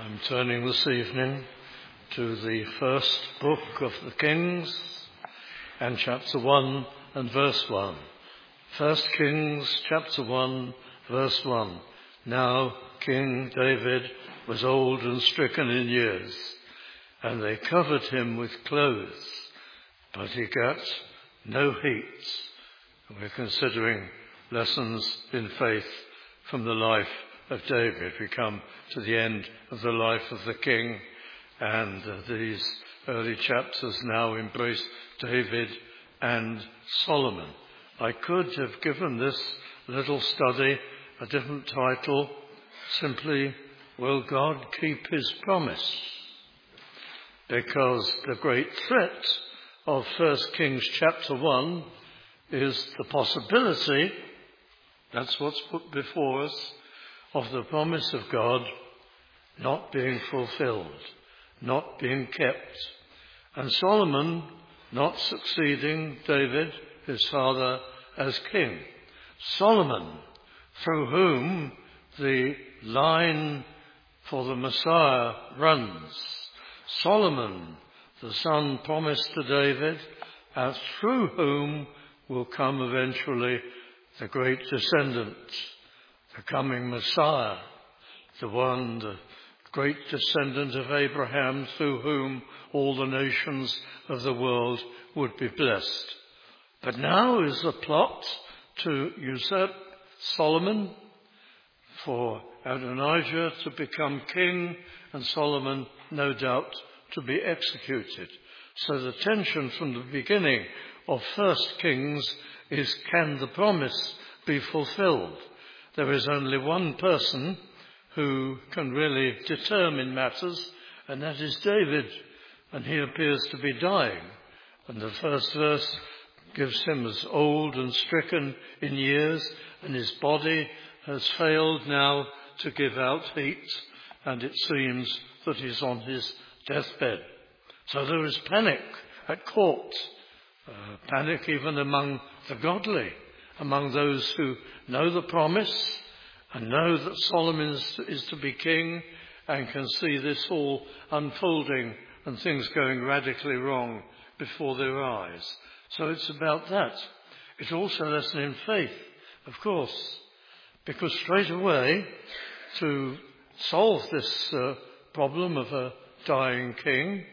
I'm turning this evening to the first book of the Kings and chapter 1 and verse 1. 1 Kings chapter 1 verse 1. Now King David was old and stricken in years, and they covered him with clothes, but he got no heat. We're considering lessons in faith from the life of David. We come to the end of the life of the king, and these early chapters now embrace David and Solomon. I could have given this little study a different title, simply, Will God Keep His Promise? Because the great threat of 1 Kings chapter 1 is the possibility, that's what's put before us, of the promise of God not being fulfilled, not being kept, and Solomon not succeeding David, his father, as king. Solomon, through whom the line for the Messiah runs. Solomon, the son promised to David, and through whom will come eventually the great descendant, the coming Messiah, the great descendant of Abraham, through whom all the nations of the world would be blessed. But now is the plot to usurp Solomon, for Adonijah to become king, and Solomon, no doubt, to be executed. So the tension from the beginning of 1 Kings is, can the promise be fulfilled? There is only one person who can really determine matters, and that is David, and he appears to be dying. And the first verse gives him as old and stricken in years, and his body has failed now to give out heat, and it seems that he's on his deathbed. So there is panic at court, panic even among the godly, among those who know the promise and know that Solomon is to be king and can see this all unfolding and things going radically wrong before their eyes. So it's about that. It's also a lesson in faith, of course, because straight away to solve this problem of a dying king,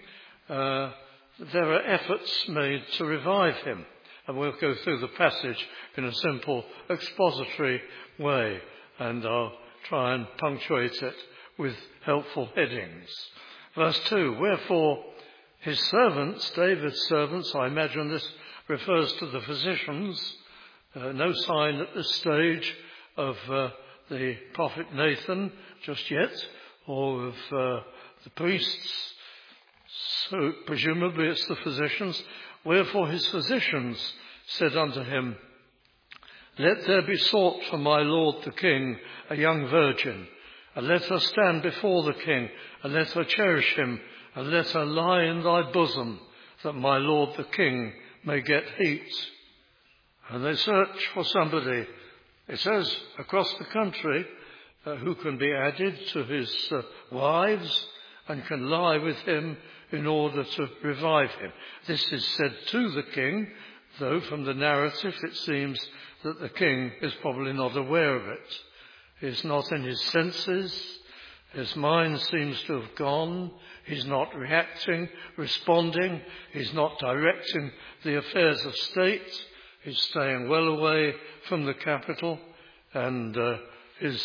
there are efforts made to revive him. And we'll go through the passage in a simple expository way, and I'll try and punctuate it with helpful headings. Verse 2, wherefore his servants, David's servants, I imagine this refers to the physicians, no sign at this stage of the prophet Nathan just yet, or of the priests, so presumably it's the physicians. Wherefore his physicians said unto him, let there be sought for my lord the king a young virgin, and let her stand before the king, and let her cherish him, and let her lie in thy bosom, that my lord the king may get heat. And they search for somebody, it says, across the country, who can be added to his wives and can lie with him in order to revive him. This is said to the king, though from the narrative it seems that the king is probably not aware of it. He's not in his senses. His mind seems to have gone. He's not reacting, responding. He's not directing the affairs of state. He's staying well away from the capital, and his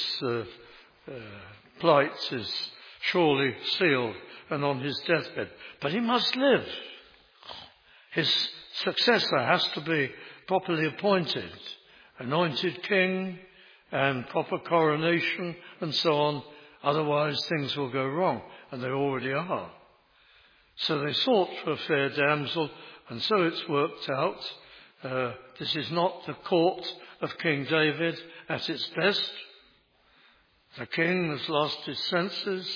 plight is surely sealed and on his deathbed. But he must live. His successor has to be properly appointed, anointed king and proper coronation and so on. Otherwise things will go wrong, and they already are. So they sought for a fair damsel, and so it's worked out. This is not the court of King David at its best. The king has lost his senses.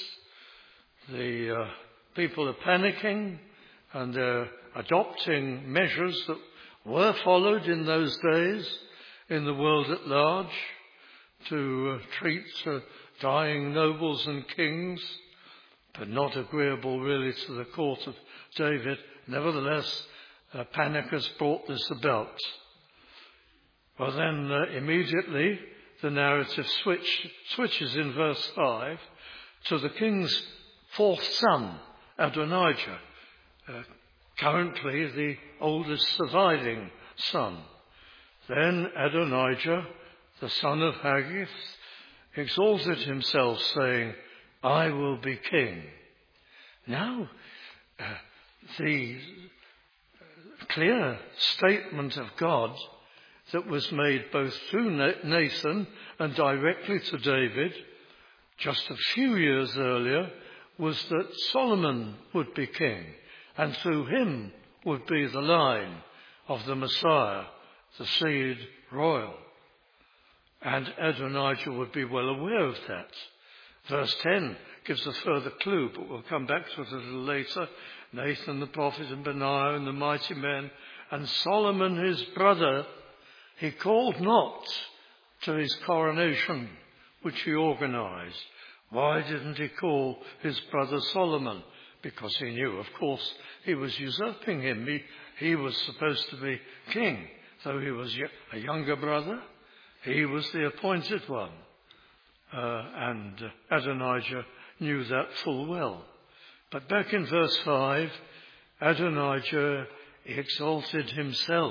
The people are panicking, and they're adopting measures that were followed in those days in the world at large to treat dying nobles and kings but not agreeable really to the court of David. Nevertheless, panic has brought this about. Well, then immediately the narrative switches in verse 5 to the king's fourth son, Adonijah, currently the oldest surviving son. Then Adonijah, the son of Haggith, exalted himself, saying, I will be king. Now, the clear statement of God that was made both through Nathan and directly to David just a few years earlier was that Solomon would be king, and through him would be the line of the Messiah, the seed royal. And Adonijah would be well aware of that. Verse 10 gives a further clue, but we'll come back to it a little later. Nathan the prophet and Benaiah and the mighty men, and Solomon his brother, he called not to his coronation, which he organized. Why didn't he call his brother Solomon? Because he knew, of course, he was usurping him. He was supposed to be king. Though he was a younger brother, he was the appointed one. And Adonijah knew that full well. But back in verse 5, Adonijah exalted himself.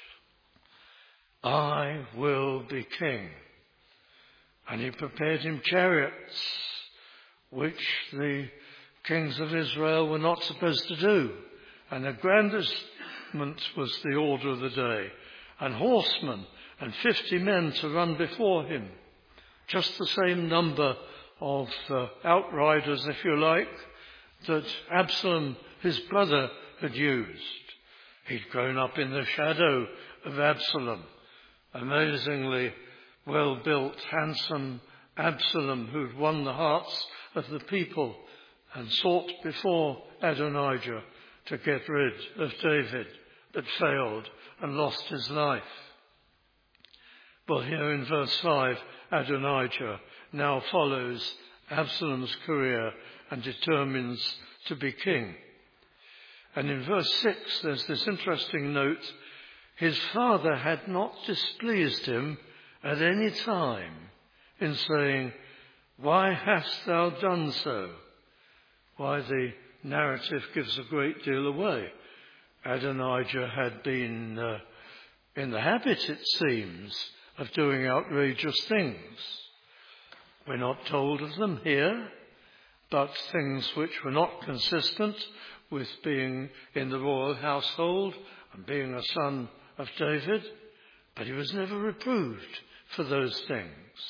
I will be king. And he prepared him chariots, which the kings of Israel were not supposed to do. And aggrandizement was the order of the day. And horsemen and 50 men to run before him. Just the same number of outriders, if you like, that Absalom, his brother, had used. He'd grown up in the shadow of Absalom. Amazingly well-built, handsome Absalom, who'd won the hearts of the people and sought before Adonijah to get rid of David, but failed and lost his life. Well, here in verse 5, Adonijah now follows Absalom's career and determines to be king. And in verse 6, there's this interesting note. His father had not displeased him at any time in saying, why hast thou done so? Why, the narrative gives a great deal away. Adonijah had been in the habit, it seems, of doing outrageous things. We're not told of them here, but things which were not consistent with being in the royal household and being a son of David, but he was never reproved for those things.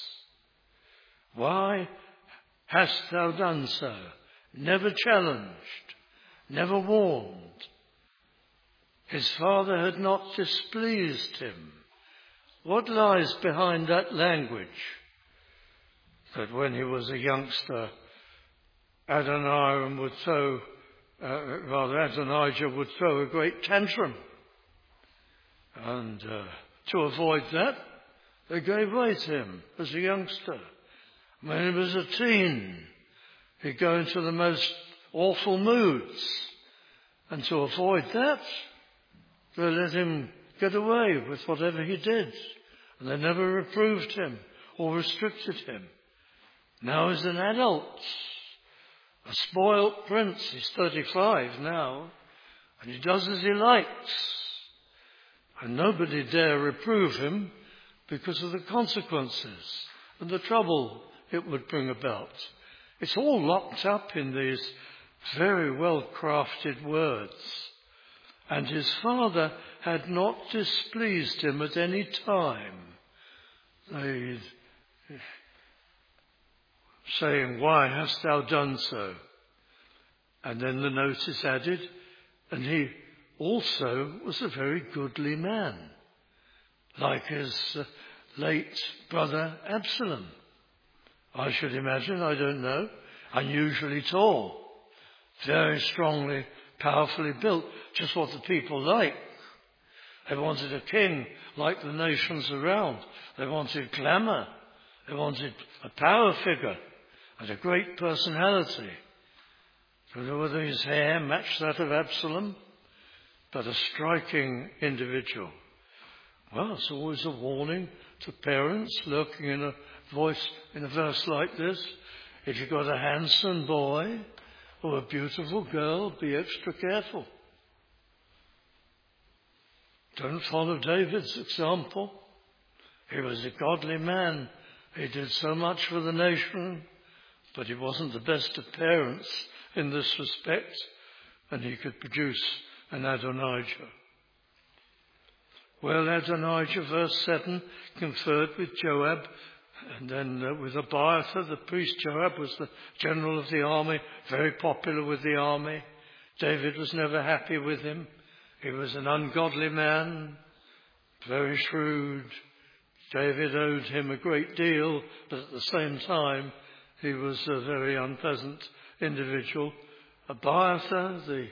Why hast thou done so? Never challenged, never warned. His father had not displeased him. What lies behind that language? That when he was a youngster, Adonijah would throw a great tantrum. And to avoid that, they gave way to him as a youngster. When he was a teen, he'd go into the most awful moods. And to avoid that, they let him get away with whatever he did. And they never reproved him or restricted him. Now he's an adult, a spoilt prince. He's 35 now, and he does as he likes. And nobody dare reprove him because of the consequences and the trouble it would bring about. It's all locked up in these very well-crafted words. And his father had not displeased him at any time. Saying, why hast thou done so? And then the note is added, and he also was a very goodly man, like his late brother Absalom. I should imagine, I don't know, unusually tall, very strongly, powerfully built, just what the people liked. They wanted a king like the nations around. They wanted glamour. They wanted a power figure and a great personality. I don't know whether his hair matched that of Absalom, but a striking individual. Well, it's always a warning to parents lurking in a verse like this. If you've got a handsome boy or a beautiful girl, be extra careful. Don't follow David's example. He was a godly man. He did so much for the nation, but he wasn't the best of parents in this respect, and he could produce an Adonijah. Well, Adonijah, verse 7, conferred with Joab, and then with Abiathar, the priest. Joab was the general of the army, very popular with the army. David was never happy with him. He was an ungodly man, very shrewd. David owed him a great deal, but at the same time, he was a very unpleasant individual. Abiathar, the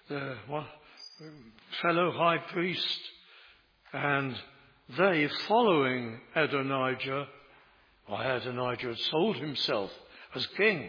fellow high priest, and they following Adonijah, Adonijah had sold himself as king.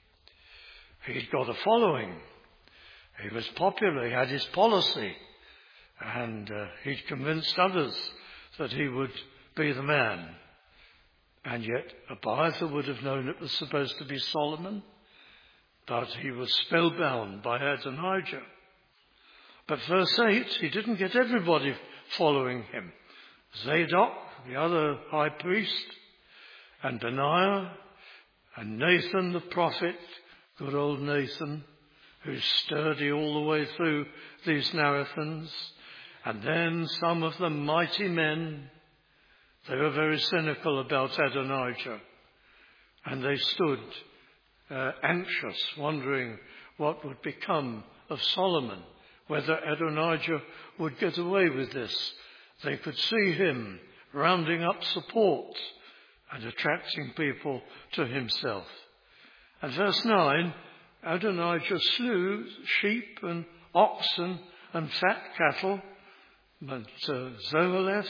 He'd got a following. He was popular. He had his policy. And he'd convinced others that he would be the man. And yet Abiathar would have known it was supposed to be Solomon. But he was spellbound by Adonijah. But verse 8, he didn't get everybody following him. Zadok, the other high priest, and Benaiah, and Nathan the prophet, good old Nathan, who's sturdy all the way through these marathons. And then some of the mighty men, they were very cynical about Adonijah. And they stood anxious, wondering what would become of Solomon, whether Adonijah would get away with this. They could see him rounding up support and attracting people to himself. And verse 9, Adonijah slew sheep and oxen and fat cattle at Zoheleth,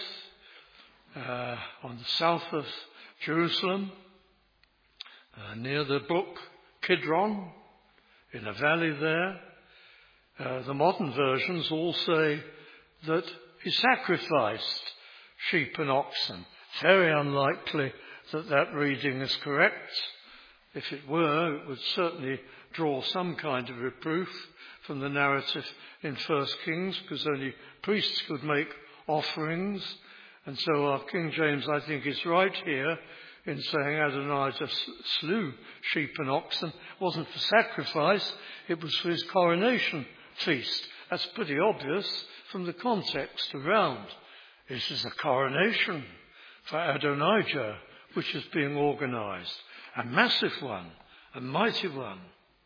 on the south of Jerusalem, near the brook Kidron, in a valley there. The modern versions all say that he sacrificed sheep and oxen. Very unlikely that that reading is correct. If it were, it would certainly draw some kind of reproof from the narrative in 1 Kings, because only priests could make offerings. And so our King James, I think, is right here in saying Adonijah slew sheep and oxen. It wasn't for sacrifice, it was for his coronation feast. That's pretty obvious from the context around. This is a coronation for Adonijah, which is being organized. A massive one, a mighty one.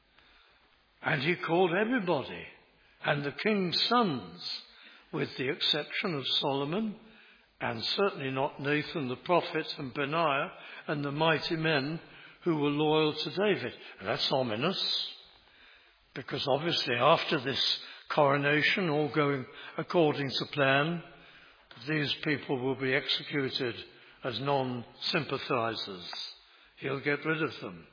And he called everybody, and the king's sons, with the exception of Solomon, and certainly not Nathan the prophet and Benaiah and the mighty men who were loyal to David. And that's ominous, because obviously after this coronation, all going according to plan, these people will be executed as non-sympathizers. He'll get rid of them.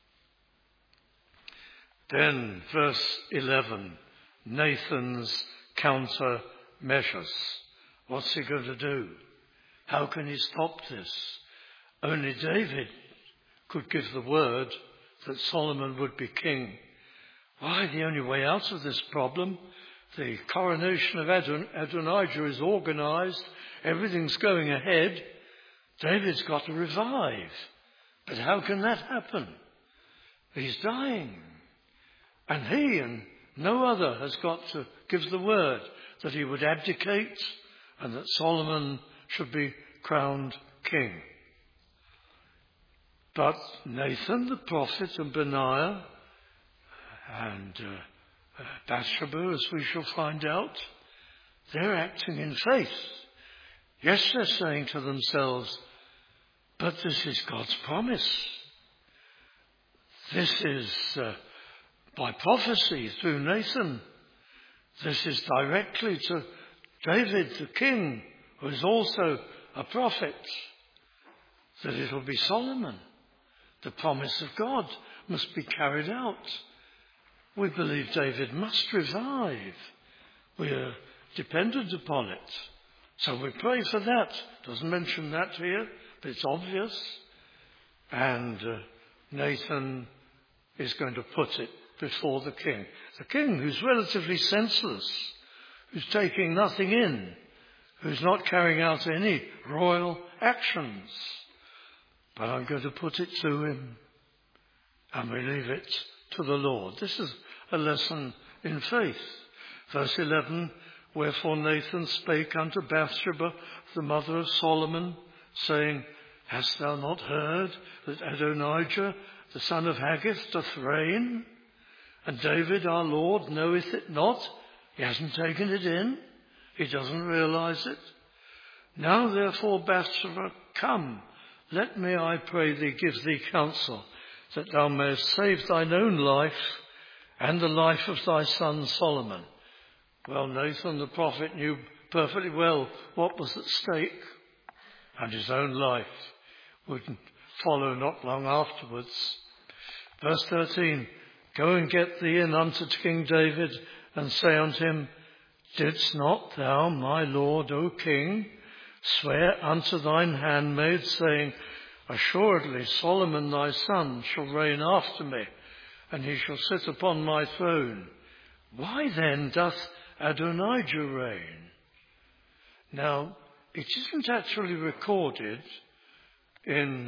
Then, verse 11, Nathan's countermeasures. What's he going to do? How can he stop this? Only David could give the word that Solomon would be king. Why, the only way out of this problem, the coronation of Adonijah is organized, everything's going ahead, David's got to revive. But how can that happen? He's dying. And he and no other has got to give the word that he would abdicate and that Solomon should be crowned king. But Nathan the prophet and Benaiah and Bathsheba, as we shall find out, they're acting in faith. Yes, they're saying to themselves, but this is God's promise. This is by prophecy through Nathan. This is directly to David the king, who is also a prophet, that it will be Solomon. The promise of God must be carried out. We believe David must revive. We are dependent upon it. So we pray for that. Doesn't mention that here, but it's obvious. And Nathan is going to put it before the king. The king who's relatively senseless, who's taking nothing in, who's not carrying out any royal actions. But I'm going to put it to him, and we leave it to the Lord. This is a lesson in faith. Verse 11, wherefore Nathan spake unto Bathsheba, the mother of Solomon, saying, hast thou not heard that Adonijah, the son of Haggith, doth reign? And David our Lord knoweth it not. He hasn't taken it in. He doesn't realize it. Now therefore, Bathsheba, come, let me, I pray thee, give thee counsel, that thou mayest save thine own life and the life of thy son Solomon. Well, Nathan the prophet knew perfectly well what was at stake, and his own life would follow not long afterwards. Verse 13, go and get thee in unto King David, and say unto him, didst not thou, my lord, O king, swear unto thine handmaid, saying, assuredly Solomon thy son shall reign after me, and he shall sit upon my throne. Why then doth Adonijah reign? Now, it isn't actually recorded in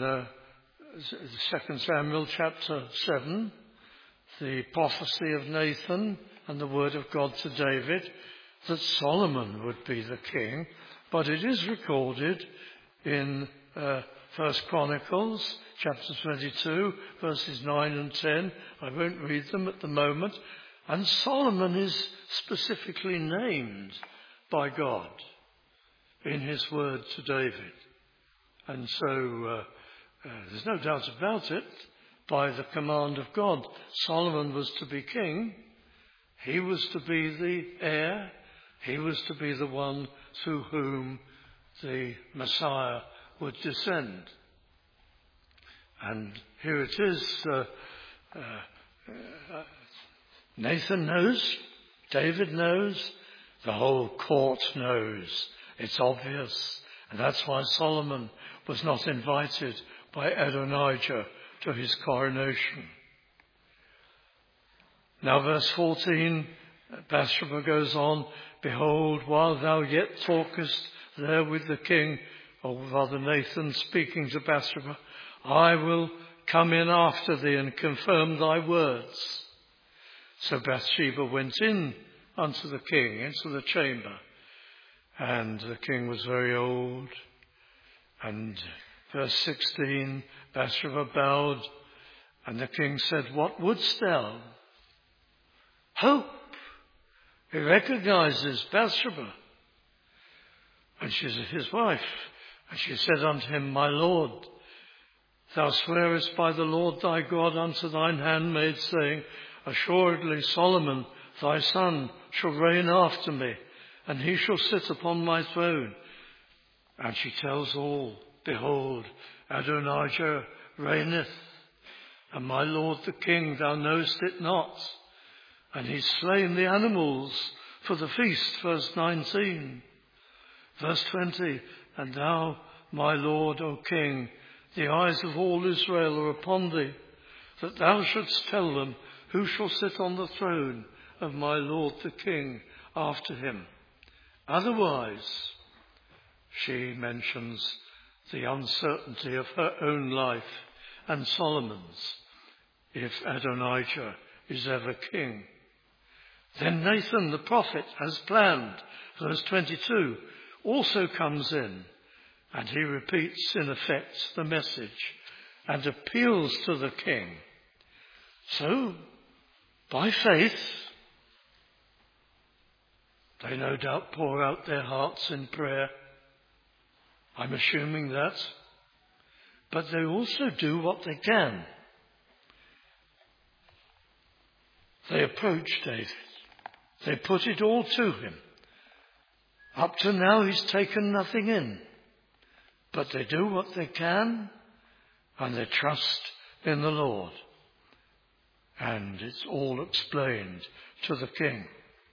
2 Samuel chapter 7, the prophecy of Nathan and the word of God to David, that Solomon would be the king, but it is recorded in 1 Chronicles chapter 22, verses 9 and 10. I won't read them at the moment. And Solomon is specifically named by God in his word to David. And so there's no doubt about it. By the command of God, Solomon was to be king. He was to be the heir. He was to be the one through whom the Messiah would descend. And here it is. Nathan knows. David knows. The whole court knows. It's obvious. And that's why Solomon was not invited by Adonijah to his coronation. Now verse 14, Bathsheba goes on, behold, while thou yet talkest there with the king, or rather Nathan speaking to Bathsheba, I will come in after thee and confirm thy words. So Bathsheba went in unto the king, into the chamber, and the king was very old. And verse 16, Bathsheba bowed, and the king said, what wouldst thou? Hope. He recognizes Bathsheba. And she's his wife. And she said unto him, my lord, thou swearest by the Lord thy God unto thine handmaid, saying, assuredly Solomon thy son shall reign after me, and he shall sit upon my throne. And she tells all, behold, Adonijah reigneth, and my lord the king, thou knowest it not. And he's slain the animals for the feast, verse 19. Verse 20, and thou, my lord, O king, the eyes of all Israel are upon thee, that thou shouldst tell them who shall sit on the throne of my lord the king after him. Otherwise, she mentions the uncertainty of her own life and Solomon's, if Adonijah is ever king. Then Nathan the prophet, as planned, verse 22, also comes in, and he repeats in effect the message and appeals to the king. So, by faith, they no doubt pour out their hearts in prayer. I'm assuming that. But they also do what they can. They approach David. They put it all to him. Up to now, he's taken nothing in. But they do what they can, and they trust in the Lord. And it's all explained to the king.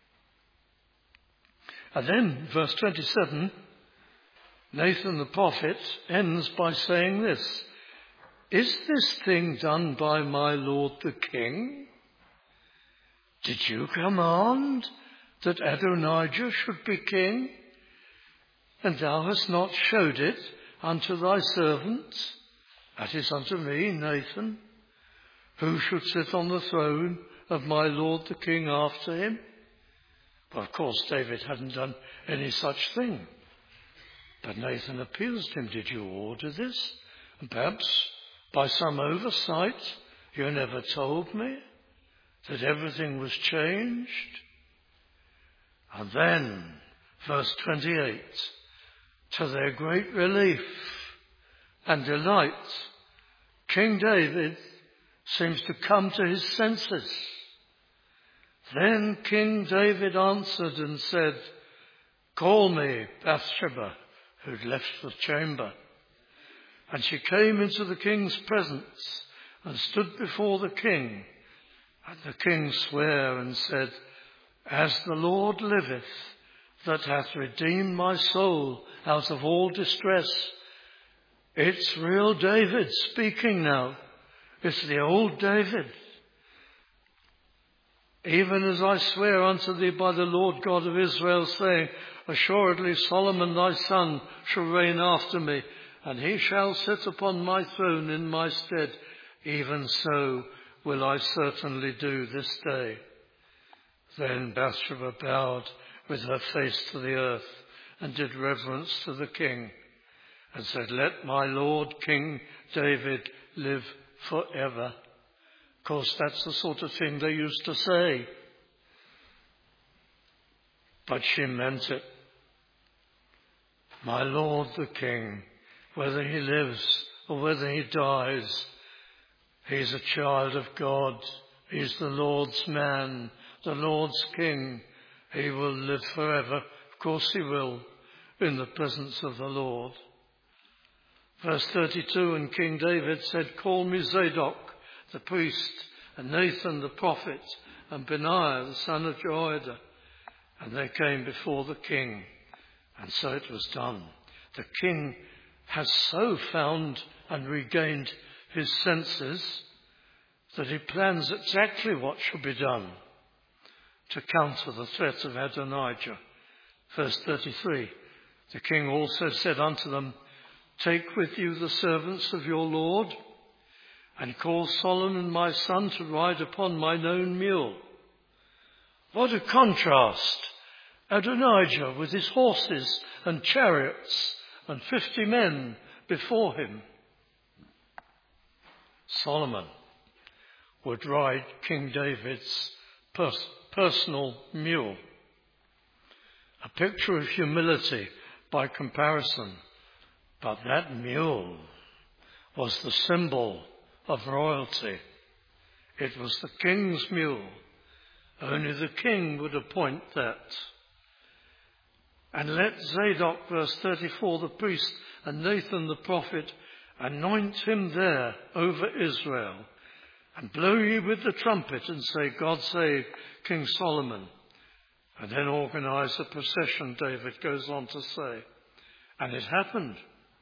And then, verse 27, Nathan the prophet ends by saying this: "Is this thing done by my lord the king? Did you command that Adonijah should be king? And thou hast not showed it unto thy servant, that is unto me, Nathan, who should sit on the throne of my lord the king after him?" Well, of course, David hadn't done any such thing. But Nathan appeals to him: "Did you order this? And perhaps by some oversight you never told me that everything was changed?" And then, verse 28, to their great relief and delight, King David seems to come to his senses. Then King David answered and said, "Call me Bathsheba," who'd left the chamber. And she came into the king's presence and stood before the king. And the king sware and said, "As the Lord liveth, that hath redeemed my soul out of all distress." It's real David speaking now. It's the old David. "Even as I swear unto thee by the Lord God of Israel, saying, Assuredly Solomon thy son shall reign after me, and he shall sit upon my throne in my stead. Even so will I certainly do this day." Then Bathsheba bowed with her face to the earth and did reverence to the king and said, "Let my Lord King David live forever." Of course, that's the sort of thing they used to say. But she meant it. My Lord the King, whether he lives or whether he dies, he's a child of God. He's the Lord's man, the Lord's King. He will live forever. Of course he will, in the presence of the Lord. Verse 32, and King David said, "Call me Zadok the priest, and Nathan the prophet, and Benaiah the son of Jehoiada." And they came before the king, and so it was done. The king has so found and regained his senses that he plans exactly what should be done to counter the threat of Adonijah. Verse 33, the king also said unto them, "Take with you the servants of your Lord, and call Solomon my son to ride upon mine own mule." What a contrast! Adonijah with his horses and chariots and 50 men before him. Solomon would ride King David's personal mule. A picture of humility by comparison. But that mule was the symbol of royalty. It was the king's mule. Only the king would appoint that. "And let Zadok," verse 34, "the priest, and Nathan the prophet, anoint him there over Israel, and blow ye with the trumpet, and say, God save King Solomon." And then organize a procession, David goes on to say. And it happened.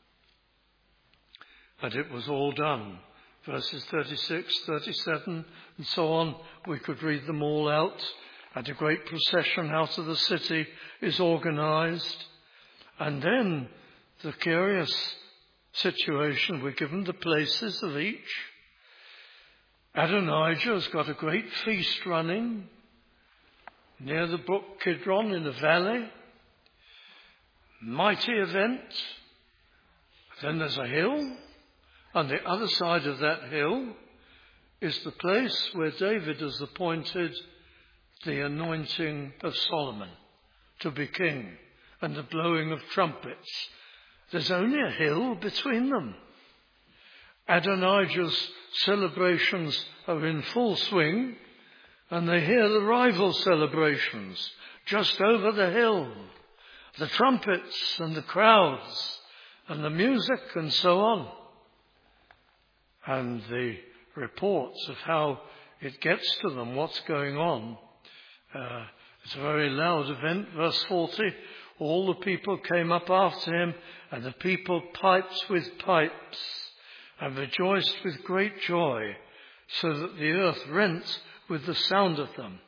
And it was all done. Verses 36, 37, and so on. We could read them all out. And a great procession out of the city is organized. And then the curious situation, we're given the places of each. Adonijah has got a great feast running near the brook Kidron in the valley. Mighty event. Then there's a hill. On the other side of that hill is the place where David has appointed the anointing of Solomon to be king and the blowing of trumpets. There's only a hill between them. Adonijah's celebrations are in full swing, and they hear the rival celebrations just over the hill. The trumpets and the crowds and the music and so on. And the reports of how it gets to them what's going on. It's a very loud event. Verse 40, all the people came up after him, and the people piped with pipes and rejoiced with great joy, so that the earth rent with the sound of them.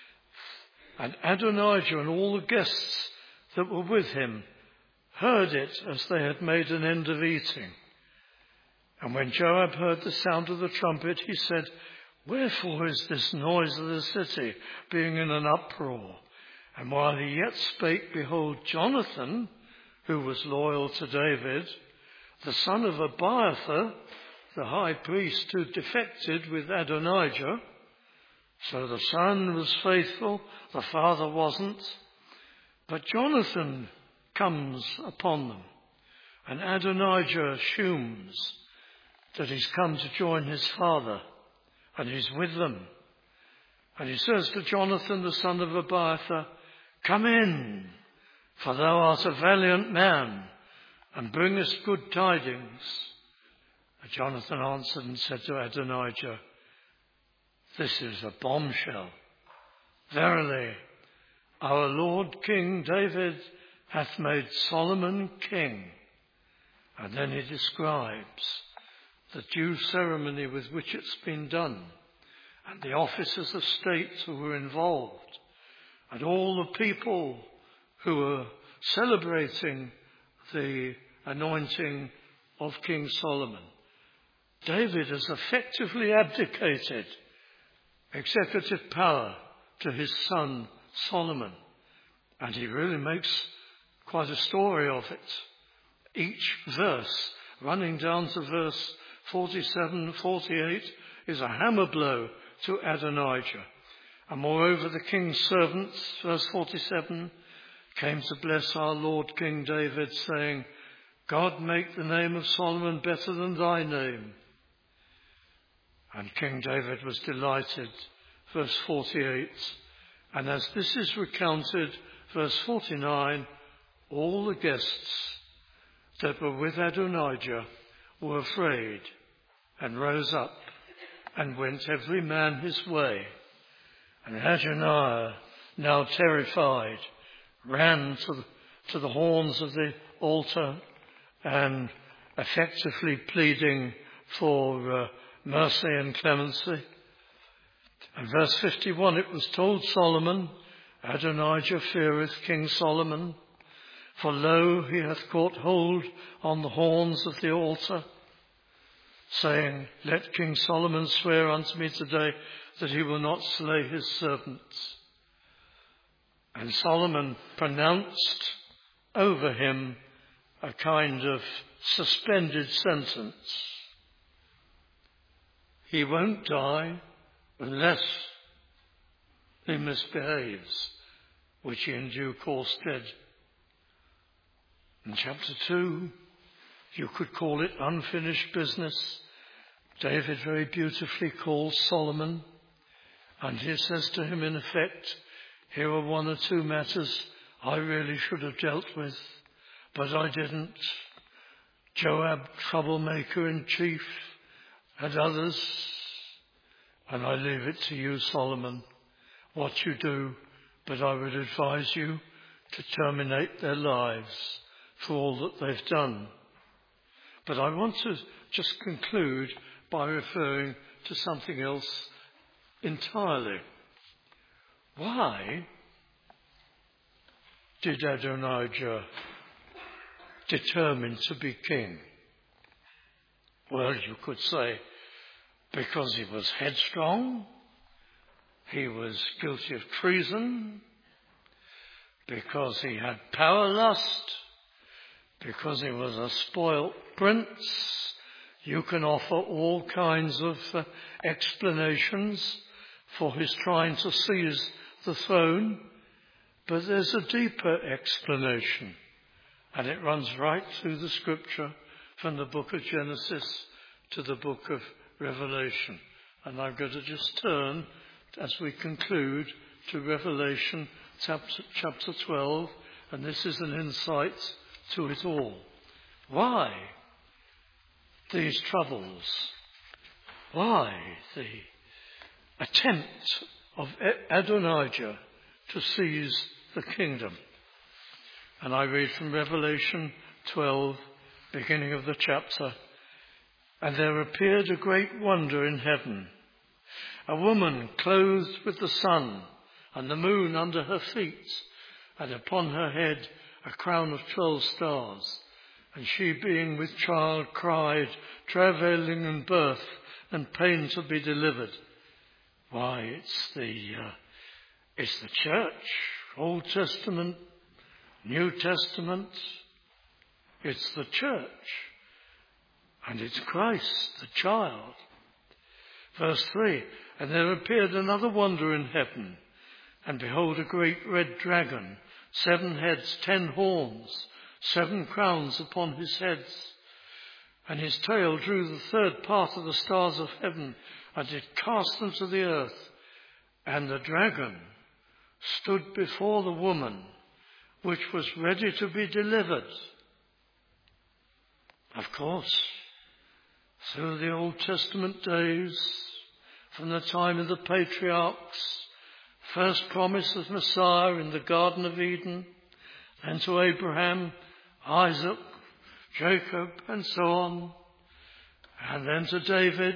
And Adonijah and all the guests that were with him heard it as they had made an end of eating. And when Joab heard the sound of the trumpet, he said, "Wherefore is this noise of the city being in an uproar?" And while he yet spake, behold, Jonathan, who was loyal to David, the son of Abiathar, the high priest who defected with Adonijah, so the son was faithful, the father wasn't, but Jonathan comes upon them, and Adonijah assumes that he's come to join his father, and he's with them. And he says to Jonathan, the son of Abiathar, "Come in, for thou art a valiant man, and bringest good tidings." And Jonathan answered and said to Adonijah, "This is a bombshell. Verily, our Lord King David hath made Solomon king." And then he describes the due ceremony with which it's been done, and the officers of state who were involved, and all the people who were celebrating the anointing of King Solomon. David has effectively abdicated executive power to his son Solomon, and he really makes quite a story of it. Each verse, running down to verse 47, 48, is a hammer blow to Adonijah. And moreover, the king's servants, verse 47, came to bless our Lord King David, saying, "God make the name of Solomon better than thy name." And King David was delighted, verse 48. And as this is recounted, verse 49, all the guests that were with Adonijah were afraid and rose up and went every man his way. And Adonijah, now terrified, ran to the horns of the altar and effectively pleading for mercy and clemency. And verse 51, it was told Solomon, "Adonijah feareth King Solomon, for lo, he hath caught hold on the horns of the altar, saying, Let King Solomon swear unto me today that he will not slay his servants." And Solomon pronounced over him a kind of suspended sentence. He won't die unless he misbehaves, which he in due course did. In chapter 2, you could call it unfinished business. David very beautifully calls Solomon, and he says to him in effect, here are one or two matters I really should have dealt with, but I didn't. Joab, troublemaker in chief, and others, and I leave it to you, Solomon, what you do, but I would advise you to terminate their lives for all that they've done. But I want to just conclude by referring to something else entirely. Why did Adonijah determine to be king? Well, you could say because he was headstrong, he was guilty of treason, because he had power lust, because he was a spoilt prince. You can offer all kinds of explanations for his trying to seize the throne, but there's a deeper explanation, and it runs right through the scripture from the book of Genesis to the book of Revelation. And I'm going to just turn, as we conclude, to Revelation chapter 12, and this is an insight to it all. Why these troubles? Why attempt of Adonijah to seize the kingdom. And I read from Revelation 12, beginning of the chapter. And there appeared a great wonder in heaven, a woman clothed with the sun and the moon under her feet, and upon her head a crown of 12 stars. And she, being with child, cried, travailing in birth and pain to be delivered. Why, it's the church, Old Testament, New Testament. It's the church. And it's Christ, the child. Verse 3, and there appeared another wonder in heaven, and behold, a great red dragon, 7 heads, 10 horns, 7 crowns upon his heads. And his tail drew the third part of the stars of heaven, and did cast them to the earth. And the dragon stood before the woman, which was ready to be delivered. Of course, through the Old Testament days, from the time of the patriarchs, first promise of Messiah in the Garden of Eden, then to Abraham, Isaac, Jacob, and so on, and then to David.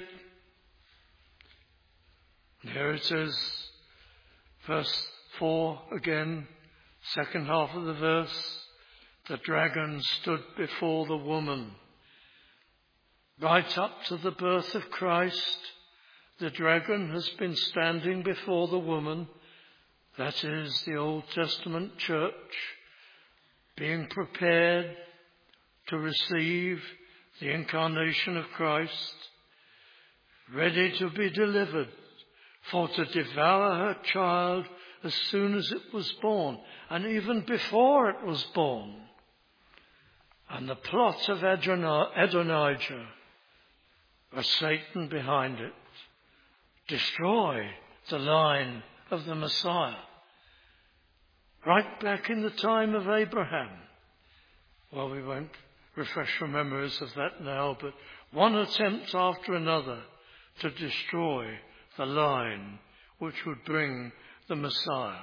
Here it is, verse 4 again, second half of the verse. The dragon stood before the woman. Right up to the birth of Christ, the dragon has been standing before the woman, that is the Old Testament church, being prepared to receive the incarnation of Christ, ready to be delivered, for to devour her child as soon as it was born, and even before it was born. And the plot of Adonijah, was Satan behind it, destroy the line of the Messiah. Right back in the time of Abraham. Well, we won't refresh your memories of that now, but one attempt after another to destroy the line which would bring the Messiah.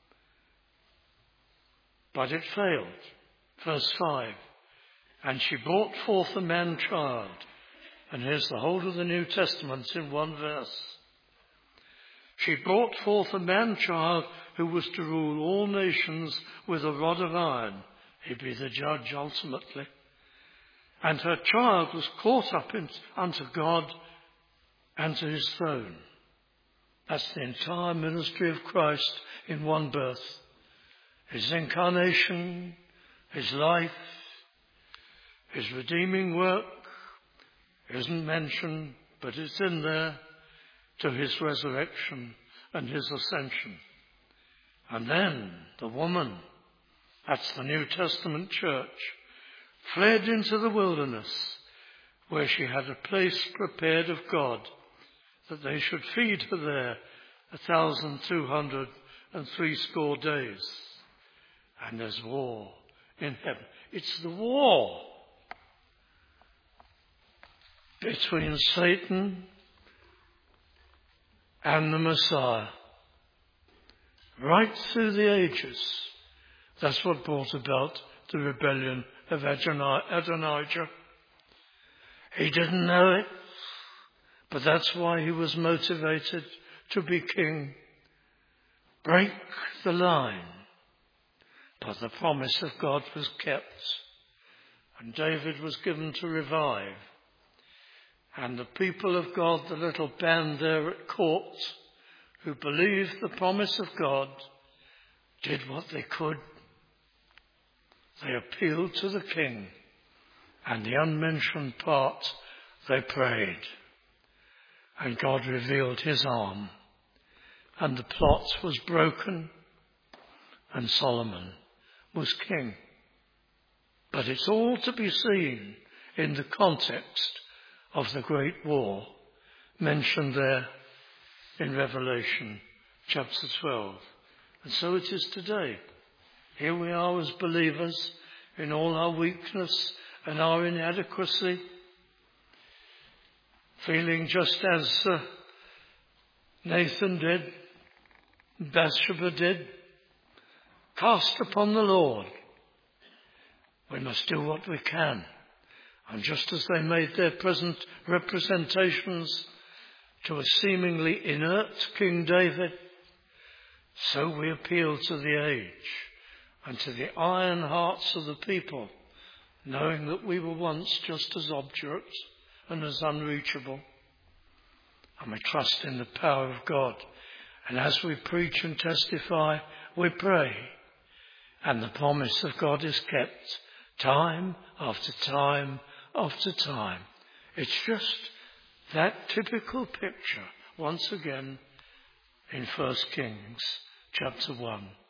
But it failed. Verse 5, and she brought forth a man-child. And here's the whole of the New Testament in one verse. She brought forth a man-child who was to rule all nations with a rod of iron. He'd be the judge ultimately. And her child was caught up unto God and to his throne. That's the entire ministry of Christ in one birth. His incarnation, his life, his redeeming work isn't mentioned, but it's in there, to his resurrection and his ascension. And then the woman, that's the New Testament church, fled into the wilderness, where she had a place prepared of God, that they should feed her there 1,260 days. And there's war in heaven. It's the war between Satan and the Messiah. Right through the ages. That's what brought about the rebellion of Adonijah. He didn't know it, but that's why he was motivated to be king. Break the line. But the promise of God was kept, and David was given to revive. And the people of God, the little band there at court, who believed the promise of God, did what they could. They appealed to the king, and the unmentioned part, they prayed. And God revealed his arm, and the plot was broken, and Solomon was king. But it's all to be seen in the context of the great war mentioned there in Revelation chapter 12. And so it is today. Here we are as believers in all our weakness and our inadequacy, feeling just as Nathan did. Bathsheba did. Cast upon the Lord. We must do what we can. And just as they made their present representations to a seemingly inert King David, so we appeal to the age and to the iron hearts of the people, knowing that we were once just as obdurate and as unreachable. And we trust in the power of God. And as we preach and testify, we pray. And the promise of God is kept time after time after time. It's just that typical picture once again in 1 Kings chapter 1.